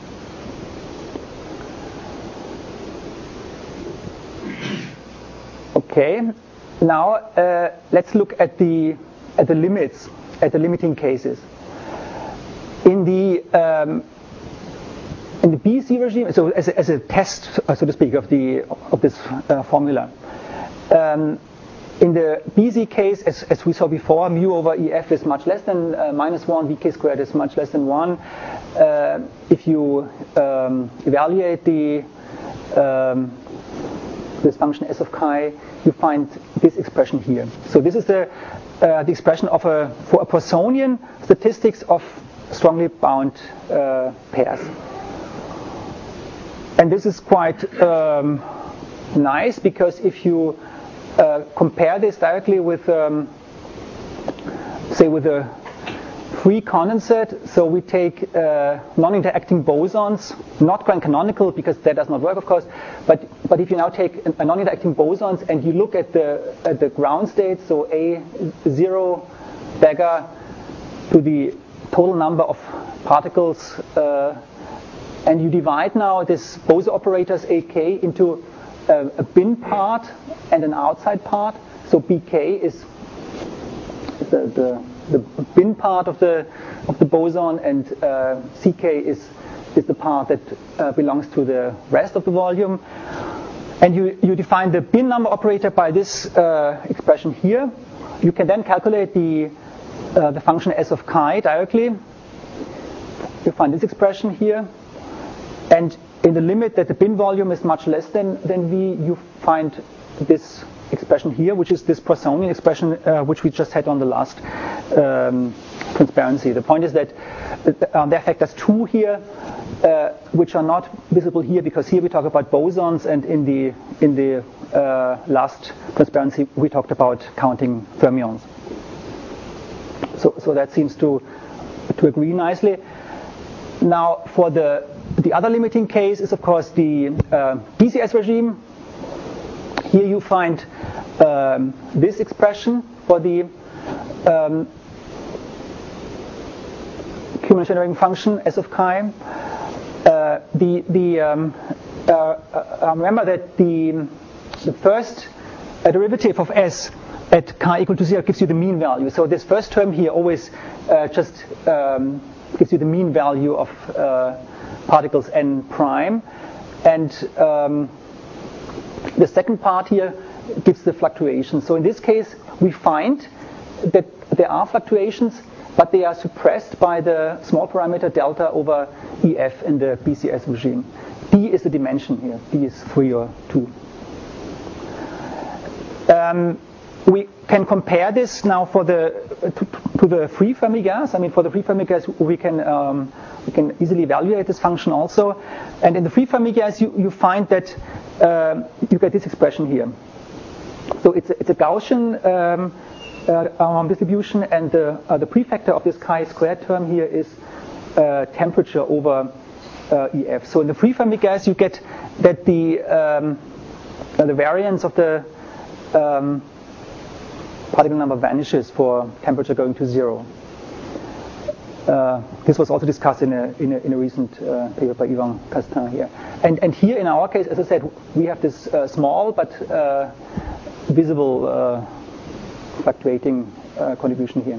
Okay, now uh, let's look at the at the limits, at the limiting cases. In the um, in the B C regime, so as a, as a test, uh, so to speak, of the of this uh, formula. Um, In the B Z case, as, as we saw before, mu over E F is much less than uh, minus one, vk squared is much less than one. Uh, if you um, evaluate the um, this function s of chi, you find this expression here. So this is the uh, the expression of a for a Poissonian statistics of strongly bound uh, pairs. And this is quite um, nice because if you Uh, compare this directly with, um, say, with a free condensate. So we take uh, non-interacting bosons, not grand canonical because that does not work, of course. But but if you now take a non-interacting bosons and you look at the at the ground state, so A zero dagger to the total number of particles, uh, and you divide now this Bose operators A K into a, a bin part and an outside part. So B K is the, the, the bin part of the of the boson, and uh, C K is is the part that uh, belongs to the rest of the volume. And you, you define the bin number operator by this uh, expression here. You can then calculate the uh, the function S of chi directly. You find this expression here, and in the limit that the bin volume is much less than, than V, you find this expression here, which is this Poissonian expression uh, which we just had on the last um, transparency. The point is that um, there are factors two here, uh, which are not visible here, because here we talk about bosons, and in the in the uh, last transparency we talked about counting fermions. So so that seems to to agree nicely. Now for the the other limiting case is of course the uh, B C S regime. Here you find um, this expression for the um, cumulative generating function S of chi. Uh, the the um, uh, uh, remember that the the first uh, derivative of S at chi equal to zero gives you the mean value. So this first term here always uh, just um, gives you the mean value of uh, particles n prime, and um, the second part here gives the fluctuation. So in this case, we find that there are fluctuations, but they are suppressed by the small parameter delta over E F in the B C S regime. D is the dimension here. D is three or two. Um, we can compare this now for the to, to the free Fermi gas. I mean, for the free Fermi gas, we can um, we can easily evaluate this function also. And in the free Fermi gas, you, you find that uh, you get this expression here. So it's a, it's a Gaussian um, uh, um, distribution, and the uh, the prefactor of this chi squared term here is uh, temperature over uh, E F. So in the free Fermi gas, you get that the um, uh, the variance of the um, particle number vanishes for temperature going to zero. Uh, this was also discussed in a in a, in a recent uh, paper by Yvan Castin here. And and here in our case, as I said, we have this uh, small but uh, visible uh, fluctuating uh, contribution here.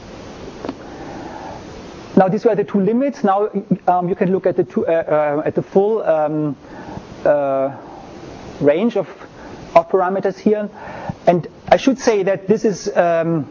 Now these were the two limits. Now um, you can look at the two uh, uh, at the full um, uh, range of of parameters here, and I should say that this is um,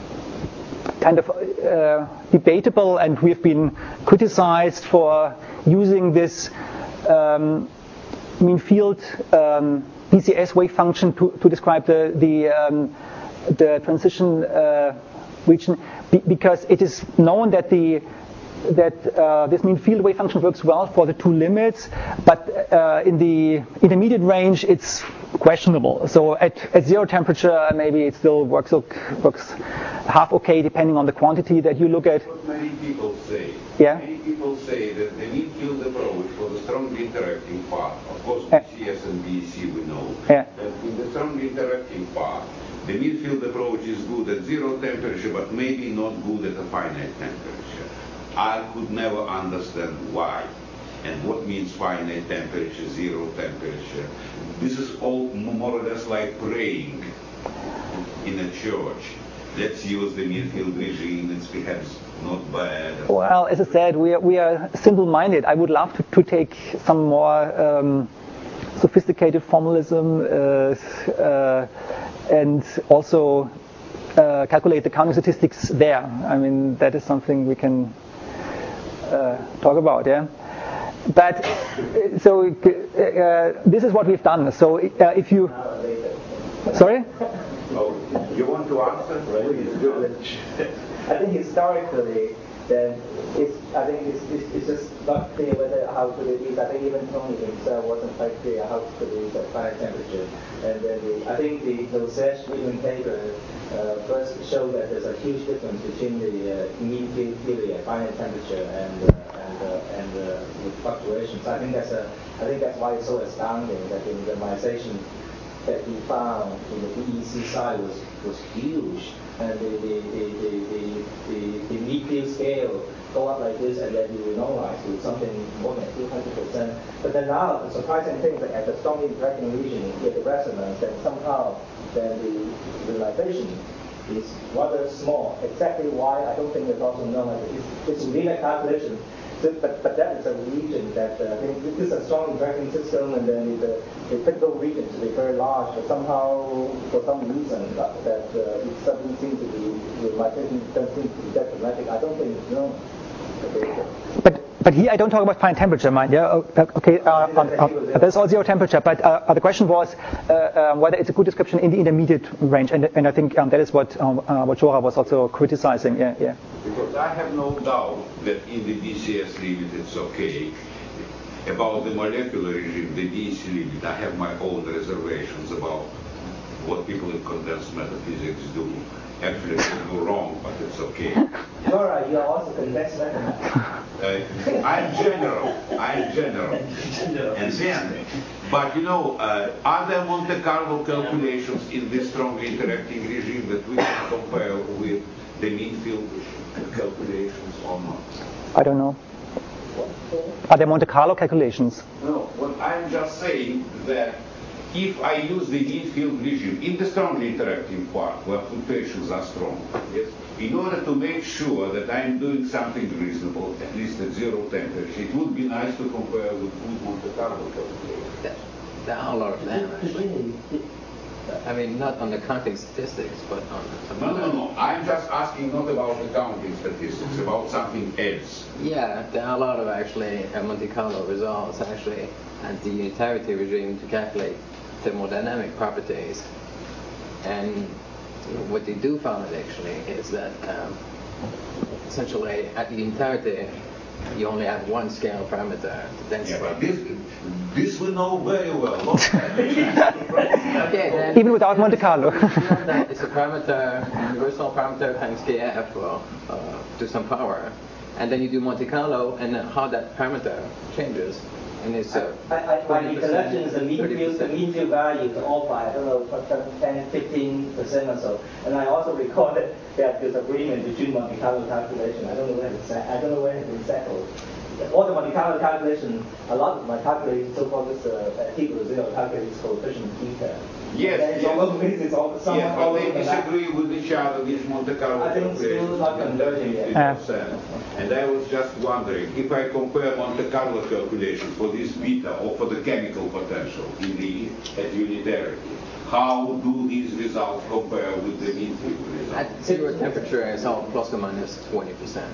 kind of uh, debatable, and we've been criticized for using this um, mean field um, B C S wave function to, to describe the the, um, the transition uh, region, be, because it is known that the that uh, this mean field wave function works well for the two limits, but uh, in the intermediate range it's questionable. So at, at zero temperature, maybe it still works works half okay, depending on the quantity that you look at. What many people say. Yeah. Many people say that the mean field approach for the strongly interacting part, of course Yeah. B C S and B E C we know, Yeah. that in the strongly interacting part, the mean field approach is good at zero temperature, but maybe not good at a finite temperature. I could never understand why. And what means finite temperature, zero temperature. This is all more or less like praying in a church. Let's use the mean field regime, it's perhaps not bad. Well, as I said, we are, we are simple-minded. I would love to, to take some more um, sophisticated formalism uh, uh, and also uh, calculate the counting statistics there. I mean, that is something we can uh, talk about, yeah. But uh, so uh, this is what we've done. So uh, if you, sorry. Oh, you want to answer? Please do. I think historically, then it's I think it's, it's, it's just not clear whether how good it is. I think even Tony himself wasn't quite clear how good it is at finite temperature. And then the, I think the Dosage-Whitman paper uh, first showed that there's a huge difference between the uh, mean field theory at finite temperature and uh, and uh, and uh, with fluctuations. I think that's a I think that's why it's so astounding that the randomization that we found in the B E C side was, was huge, and the the the the the, the, the mean field scale go up like this, and then you normalize to something more than two hundred percent. But then now the surprising thing is that at the strongly interacting region, you get the resonance, then somehow then the realization is rather small. Exactly why, I don't think it's also known. It's, it's within a calculation. So, but, but that is a region that uh, I think this is a strong interacting system, and then the, the typical region to be very large, but somehow, for some reason, that, that uh, it doesn't seem to be, the realization doesn't seem to be that dramatic. I don't think it's known. But but here I don't talk about finite temperature, mind. Yeah, okay. Uh, uh, uh, there's all zero temperature, but uh, the question was uh, um, whether it's a good description in the intermediate range, and, and I think um, that is what um, uh, what Jora was also criticizing. Yeah, yeah. Because I have no doubt that in the D C S limit it's okay. About the molecular regime, the D C limit, I have my own reservations about what people in condensed matter physics do. Actually, they go wrong, but it's okay. Jora, you are also condensed matter. Uh, I'm general. I'm general. And then, but you know, uh, are there Monte Carlo calculations in this strongly interacting regime that we can compare with the mean field calculations or not? I don't know. Are there Monte Carlo calculations? No, well, I'm just saying that if I use the mean field regime in the strongly interacting part where fluctuations are strong, yes, in order to make sure that I'm doing something reasonable, at least at zero temperature, it would be nice to compare with full Monte Carlo calculations. There, there are a lot of them, actually. I mean, not on the counting statistics, but on some No, other... no, no. I'm just asking not about the counting statistics, about something else. Yeah, there are a lot of actually uh, Monte Carlo results actually and the unitarity regime to calculate thermodynamic properties. And what they do found actually is that um, essentially at the unitarity you only have one scale parameter, the density. Yeah, but this, this we know very well. Okay, then Even without Monte Carlo. it's a parameter, universal parameter times K F well, uh, to some power. And then you do Monte Carlo and how that parameter changes. And it's uh, I, I, my recollection is the mean field, the mean field value is all by, I don't know, ten, fifteen percent or so. And I also recall that there is agreement between Monte Carlo calculation. I don't know when it's, I don't know when it's been settled. All the Monte Carlo calculation, a lot of my calculations, so-called this uh, Higgs zero calculates coefficient theta. Yes, and yes. all over it's all somewhat Yes, all but they over that. disagree with each other, these Monte Carlo I think still calculations. not converging yet. Uh. And I was just wondering, if I compare Monte Carlo calculations for this beta or for the chemical potential in the at unitarity, how do these results compare with the mean field results? at zero temperature it's all plus or minus twenty percent.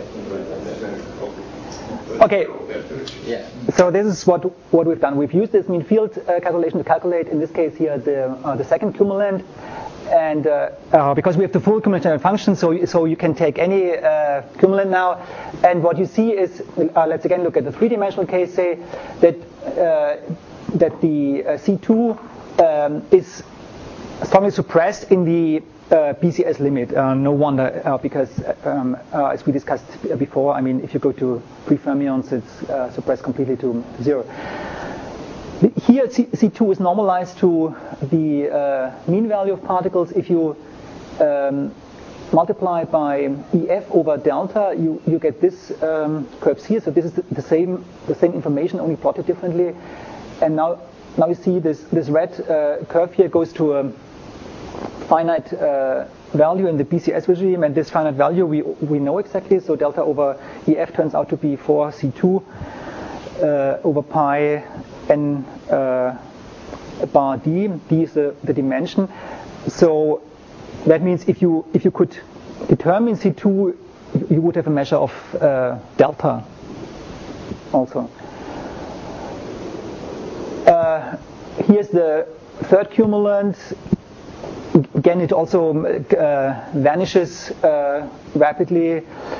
Okay. Yeah. So this is what what we've done. We've used this mean field uh, calculation to calculate, in this case here, the uh, the second cumulant, and uh, uh, because we have the full cumulative function, so so you can take any uh, cumulant now, and what you see is, uh, let's again look at the three-dimensional case, say that uh, that the uh, C two um, is strongly suppressed in the Uh, B C S limit. Uh, no wonder, uh, because um, uh, as we discussed before, I mean, if you go to free fermions, it's uh, suppressed completely to zero. Here, C two is normalized to the uh, mean value of particles. If you um, multiply by E F over delta, you, you get this um, curves here. So this is the, the same the same information, only plotted differently. And now now you see this this red uh, curve here goes to a finite uh, value in the B C S regime, and this finite value we we know exactly. So delta over E F turns out to be four C two uh, over pi n uh, bar d. D is the, the dimension. So that means if you if you could determine C two, you would have a measure of uh, delta also. Uh, here's the third cumulant. Again, it also uh, vanishes uh, rapidly.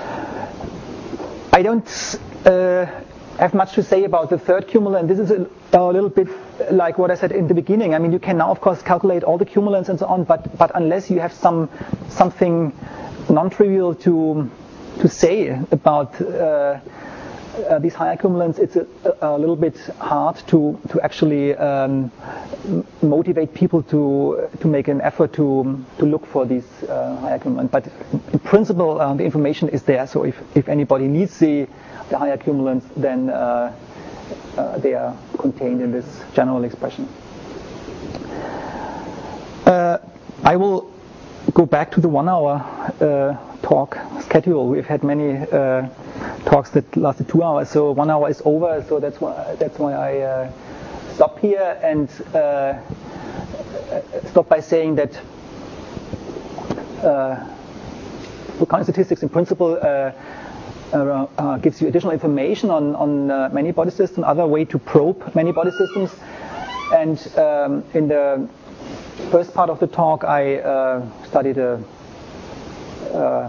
I don't uh, have much to say about the third cumulant. This is a, a little bit like what I said in the beginning. I mean, you can now, of course, calculate all the cumulants and so on, but but unless you have some something non-trivial to to say about uh, Uh, these higher cumulants, it's a, a little bit hard to to actually um, motivate people to to make an effort to to look for these uh, higher cumulants. But in principle, um, the information is there. So if, if anybody needs the the higher cumulants, then uh, uh, they are contained in this general expression. Uh, I will go back to the one-hour uh, talk schedule. We've had many uh, talks that lasted two hours, so one hour is over. So that's why that's why I uh, stop here and uh, stop by saying that uh, for counting statistics, in principle, uh, uh, uh, gives you additional information on, on uh, many body systems, other way to probe many body systems. And um, in the first part of the talk, I uh, studied a uh,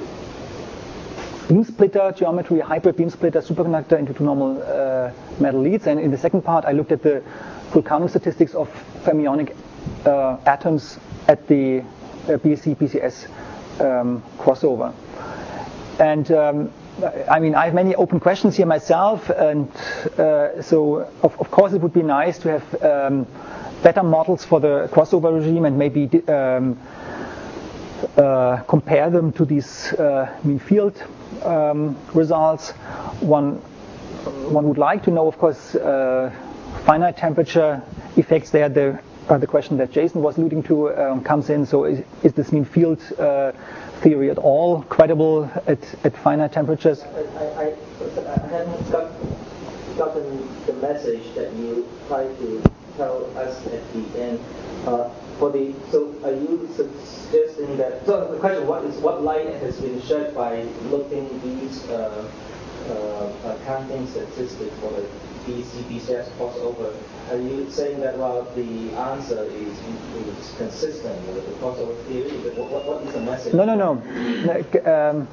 beam splitter geometry, a hybrid beam splitter superconductor into two normal uh, metal leads. And in the second part, I looked at the Fulcanum statistics of fermionic uh, atoms at the uh, B C B C S um, crossover. And um, I mean, I have many open questions here myself, and uh, so of, of course it would be nice to have um, better models for the crossover regime and maybe um, uh, compare them to these uh, mean field um, results. One one would like to know, of course, uh, finite temperature effects. There, the uh, the question that Jason was alluding to um, comes in. So, is, is this mean field uh, theory at all credible at, at finite temperatures? I, I, I haven't got, gotten the message that you tried to tell us at the end. Uh, for the so, are you suggesting that? So the question: What is what light has been shed by looking these uh, uh, counting statistics for the B C B C S crossover? Are you saying that well, the answer is, is consistent with the crossover theory? What, what, what is the message? No, no, no. no um,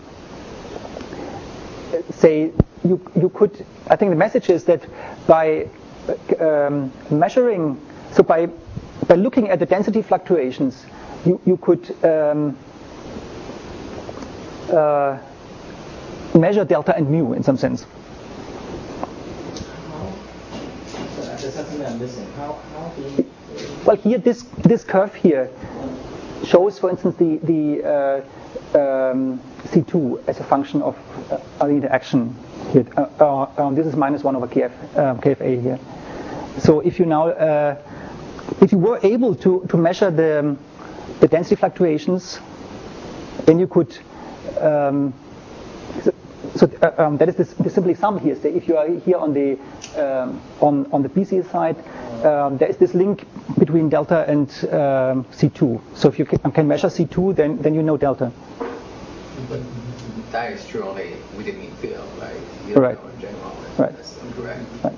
say you you could. I think the message is that by um, measuring, so by by looking at the density fluctuations, you you could um, uh, measure delta and mu in some sense. There's something I'm missing. How how do you? Well, here this this curve here shows, for instance, the the uh, um, C two as a function of uh, the interaction here. Uh, uh, um, this is minus one over K F um, K F A here. So if you now uh, if you were able to to measure the the density fluctuations, then you could. Um, so, So uh, um, that is this, this simple example here. So if you are here on the um, on on the B C side, um, there is this link between delta and um, C two. So if you can, can measure C two, then then you know delta. But that is true only within mean field, right? You don't Right. know in general. Right. That's incorrect. Right.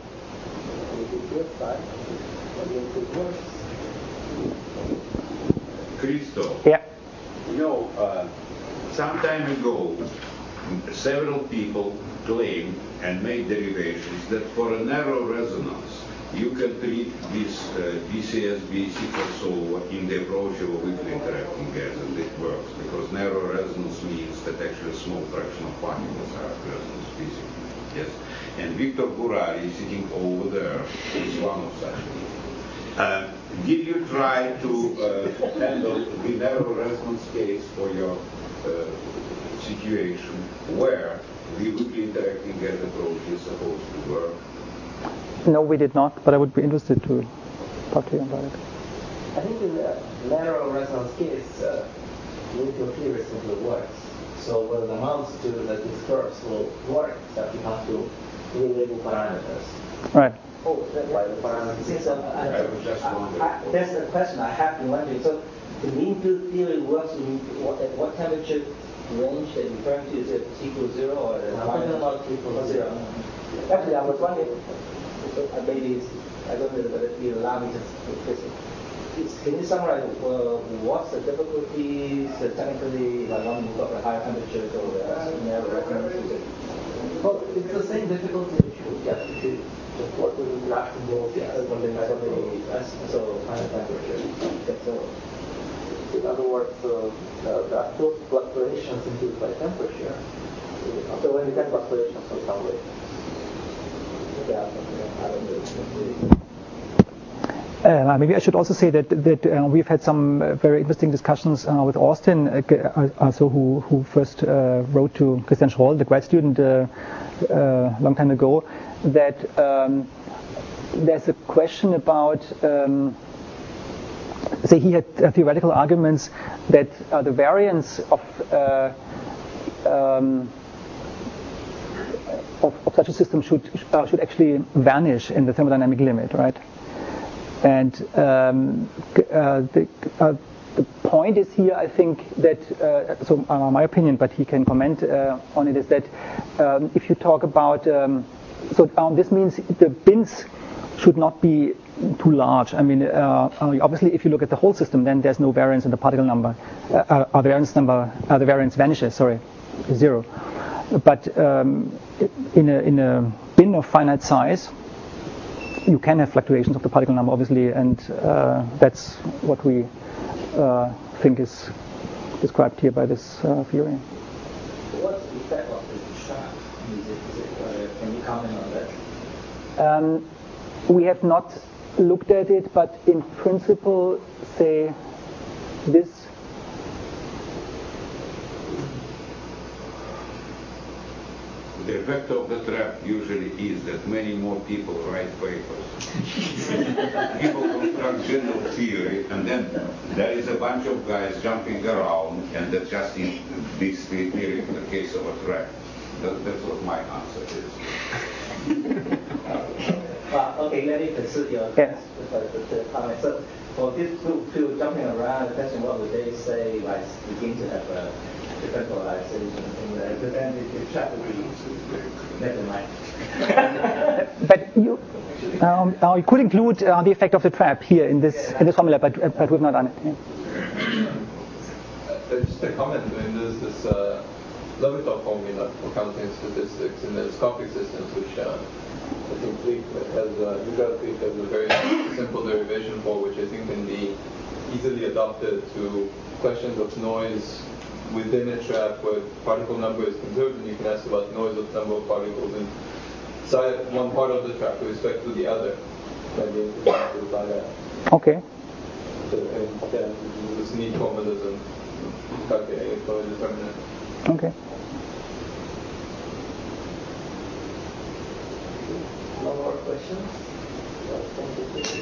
Christo, Yeah. you know, uh, some time ago, several people claimed and made derivations that for a narrow resonance, you can treat this uh, B C S B C crossover in the approach of a weakly interacting gas, and it works because narrow resonance means that actually a small fraction of particles are at resonance physically. Yes, and Victor Burari, sitting over there, is one of such people. Uh, did you try to uh, handle the narrow resonance case for your uh, situation where the weakly interacting gas approach is supposed to work? No, we did not, but I would be interested to talk to you about it. I think in the narrow resonance case, uh, nuclear theory simply works. So what it amounts to that these curves will work, that you have to relabel parameters. Right. Oh, that, by the parameters. Since, uh, I, I was just wondering. I, I, that's the question I have been wondering. So the mean field theory works in what, at what temperature range that you're referring to? Is it equal to zero or is it about equal to zero? Actually, I was wondering, uh, maybe it's, I don't know whether you allow me to just, can you summarize uh, what's the difficulties uh, technically when one moves up at higher temperatures or uh, narrow resonance? Well, it's the same difficulty issue. Yeah, to support the interaction rules. Yeah, something like that. So higher temperature. Okay, so. In other words, uh, uh, there are those fluctuations induced by temperature. So when you get fluctuations of some way. Yeah, I don't know. Uh, maybe I should also say that that uh, we've had some uh, very interesting discussions uh, with Austin, uh, also who who first uh, wrote to Christian Schroll, the grad student, a uh, uh, long time ago. That um, there's a question about. Um, say he had uh, theoretical arguments that uh, the variance of, uh, um, of of such a system should uh, should actually vanish in the thermodynamic limit, right? And um, uh, the, uh, the point is here, I think that, uh, so uh, my opinion, but he can comment uh, on it, is that um, if you talk about, um, so um, this means the bins should not be too large. I mean, uh, obviously, if you look at the whole system, then there's no variance in the particle number. Uh, uh, variance number, uh, the variance vanishes. Sorry, zero. But um, in a in a bin of finite size, you can have fluctuations of the particle number, obviously, and uh, that's what we uh, think is described here by this uh, theory. What's the effect of the trap? Is it, is it, uh, can you comment on that? Um, we have not looked at it, but in principle, say this. The effect of the trap usually is that many more people write papers. People construct general theory, and then there is a bunch of guys jumping around, and that's just in this theory in the case of a trap. That, that's what my answer is. Well, okay, let me pursue your yeah. the, the, the comment. So, for this group to jumping around, the question, what would they say, like, begin to have a different polarization, things like that? But then the, the trap would be, never mind. But you, um, uh, you could include uh, the effect of the trap here in this in this formula, but uh, but we've not done it. Yeah. Uh, just a comment. I mean, there's this uh, Levertov formula for counting statistics, and there's Coffee systems, which uh, I think Fleet has, uh, Usual Fleet has a very simple derivation for, which I think can be easily adopted to questions of noise within a trap where particle number is conserved, and you can ask about noise of number of particles inside one part of the trap with respect to the other. Maybe by that. Okay. So, and then this neat formalism calculating for a determinant. Okay. No more questions?